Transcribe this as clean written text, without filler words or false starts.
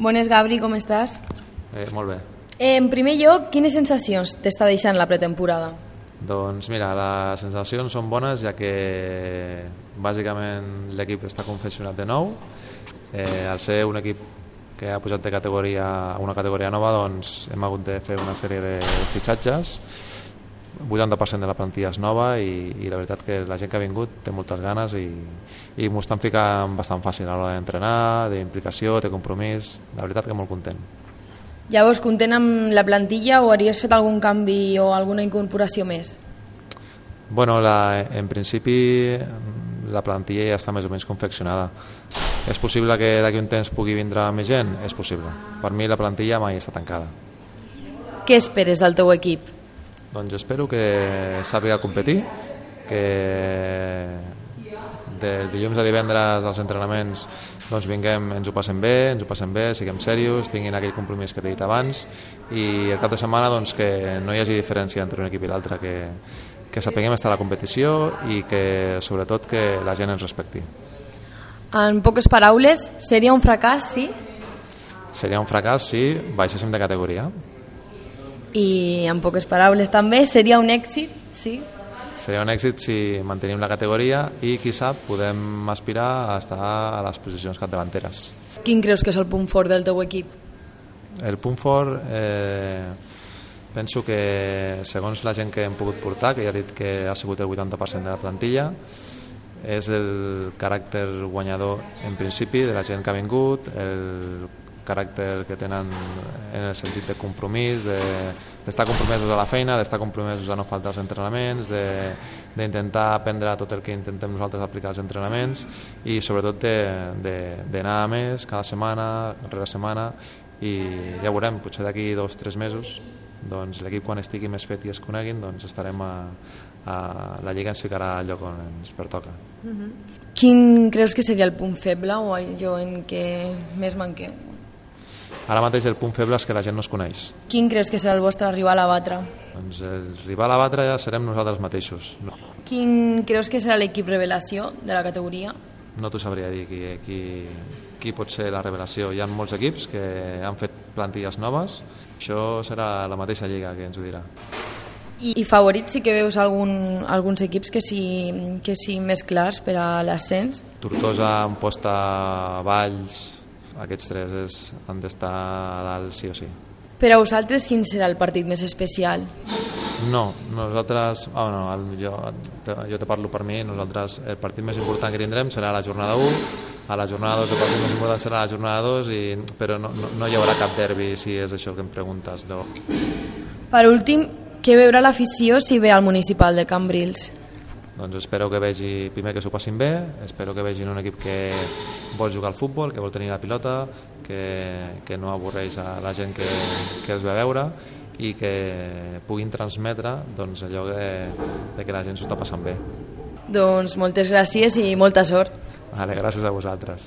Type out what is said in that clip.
Bones, Gabri, com estàs? Molt bé. En primer lloc, quines sensacions t'està deixant la pretemporada? Doncs mira, les sensacions són bones, ja que bàsicament l'equip està confeccionat de nou. Al ser un equip que ha pujat de categoria a una categoria nova, doncs hem hagut de fer una sèrie de fitxatges. 80% de la plantilla és nova i la veritat que la gent que ha vingut té moltes ganes i m'ho estan ficant bastant fàcil a l'hora d'entrenar, d'implicació, de compromís. La veritat que molt content. Llavors, content amb la plantilla o haries fet algun canvi o alguna incorporació més? Bueno, en principi la plantilla ja està més o menys confeccionada. És possible que d'aquí un temps pugui vindre més gent? És possible. Per mi la plantilla mai està tancada. Què esperes del teu equip? Doncs espero que sàpiga competir, que del dilluns a divendres als entrenaments doncs vinguem, ens ho passem bé, siguem serios, tinguin aquell compromís que t'he dit abans i el cap de setmana doncs, que no hi hagi diferència entre un equip i l'altre, que sapiguem estar a la competició i que sobretot que la gent ens respecti. En poques paraules, seria un fracàs, sí? Seria un fracàs si baixéssim de categoria. I en poques paraules també, seria un èxit, sí? Seria un èxit si mantenim la categoria i, qui sap, podem aspirar a estar a les posicions capdavanteres. Quin creus que és el punt fort del teu equip? El punt fort, penso que segons la gent que hem pogut portar, que ja he dit que ha sigut el 80% de la plantilla, és el caràcter guanyador en principi de la gent que ha vingut, el caràcter que tenen en el sentit de compromís, d'estar compromesos a la feina, d'estar compromesos a no faltar als entrenaments, d'intentar aprendre tot el que intentem nosaltres aplicar als entrenaments i sobretot d'anar a més cada setmana, rere setmana, i ja veurem, potser d'aquí 2 o 3 mesos doncs l'equip quan estigui més fet i es coneguin doncs estarem la Lliga ens ficarà al lloc on ens pertoca. Quin creus que seria el punt feble o allò en què més manqueu? Ara mateix el punt feble és que la gent no es coneix. Quin creus que serà el vostre rival a batre? Doncs el rival a batre ja serem nosaltres mateixos. No. Quin creus que serà l'equip revelació de la categoria? No t'ho sabria dir qui pot ser la revelació. Hi ha molts equips que han fet plantilles noves. Això serà la mateixa lliga que ens ho dirà. I favorits sí que veus alguns equips que sí més clars per a l'ascens? Tortosa, Amposta, Valls, aquests 3 han d'estar a dalt sí o sí. Per a vosaltres quin serà el partit més especial? No, nosaltres, jo te parlo per mi, nosaltres el partit més important que tindrem serà la jornada 1, a la jornada 2 el partit més important serà la jornada 2, però no hi haurà cap derbi si és això el que em preguntes. No. Per últim, què veurà l'afició si ve al municipal de Cambrils? Doncs espero que vegi, primer que s'ho passin bé, espero que vegin un equip que vol jugar al futbol, que vol tenir la pilota, que no avorreix a la gent que els ve a veure i que puguin transmetre doncs, allò de que la gent s'ho està passant bé. Doncs moltes gràcies i molta sort. Vale, gràcies a vosaltres.